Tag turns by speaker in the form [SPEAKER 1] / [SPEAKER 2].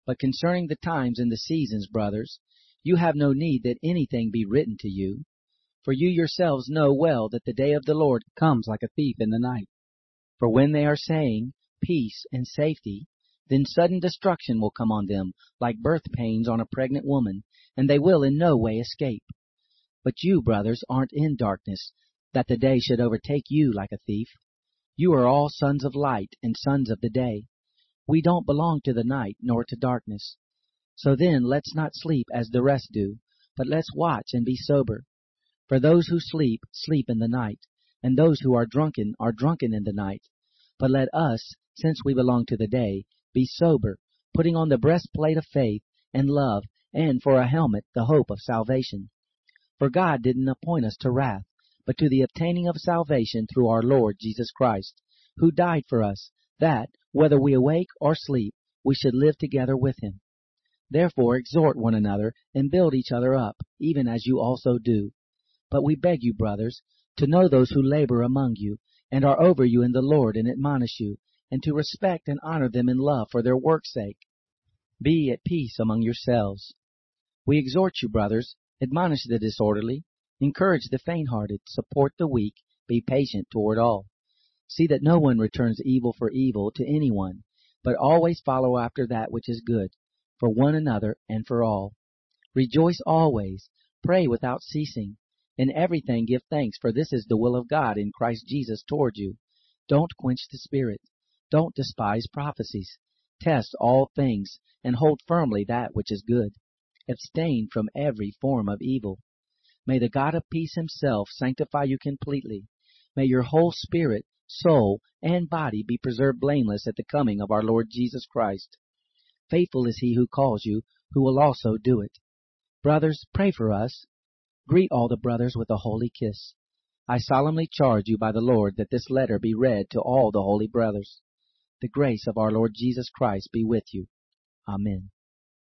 [SPEAKER 1] But concerning the times and the seasons, brothers, you have no need that anything be written to you. For you yourselves know well that the day of the Lord comes like a thief in the night. For when they are saying peace and safety, then sudden destruction will come on them like birth pains on a pregnant woman, and they will in no way escape. But you, brothers, aren't in darkness, that the day should overtake you like a thief. You are all sons of light and sons of the day. We don't belong to the night nor to darkness. So then let's not sleep as the rest do, but let's watch and be sober. For those who sleep, sleep in the night, and those who are drunken in the night. But let us, since we belong to the day, be sober, putting on the breastplate of faith and love, and for a helmet the hope of salvation. For God didn't appoint us to wrath, but to the obtaining of salvation through our Lord Jesus Christ, who died for us, that, whether we awake or sleep, we should live together with him. Therefore exhort one another, and build each other up, even as you also do. But we beg you, brothers, to know those who labor among you, and are over you in the Lord, and admonish you, and to respect and honor them in love for their work's sake. Be at peace among yourselves. We exhort you, brothers, admonish the disorderly, encourage the faint-hearted, support the weak, be patient toward all. See that no one returns evil for evil to anyone, but always follow after that which is good, for one another and for all. Rejoice always, pray without ceasing. In everything give thanks, for this is the will of God in Christ Jesus toward you. Don't quench the Spirit. Don't despise prophecies. Test all things, and hold firmly that which is good. Abstain from every form of evil. May the God of peace himself sanctify you completely. May your whole spirit, soul, and body be preserved blameless at the coming of our Lord Jesus Christ. Faithful is he who calls you, who will also do it. Brothers, pray for us. Greet all the brothers with a holy kiss. I solemnly charge you by the Lord that this letter be read to all the holy brothers. The grace of our Lord Jesus Christ be with you. Amen.